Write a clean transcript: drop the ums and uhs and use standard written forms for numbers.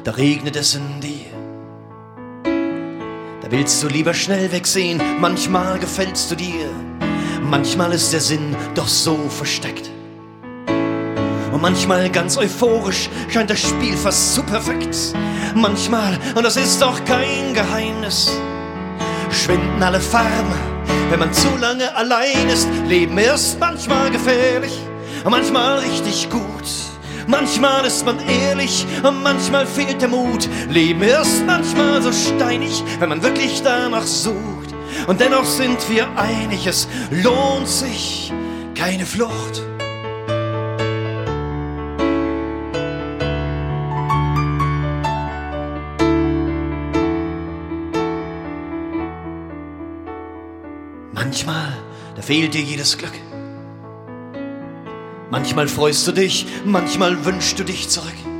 da regnet es in dir. Da willst du lieber schnell wegsehen, manchmal gefällst du dir. Manchmal ist der Sinn doch so versteckt. Und manchmal ganz euphorisch scheint das Spiel fast zu perfekt. Manchmal, und das ist doch kein Geheimnis, schwinden alle Farben, wenn man zu lange allein ist. Leben ist manchmal gefährlich und manchmal richtig gut. Manchmal ist man ehrlich und manchmal fehlt der Mut. Leben ist manchmal so steinig, wenn man wirklich danach sucht. Und dennoch sind wir einig, es lohnt sich keine Flucht. Manchmal, da fehlt dir jedes Glück. Manchmal freust du dich, manchmal wünschst du dich zurück.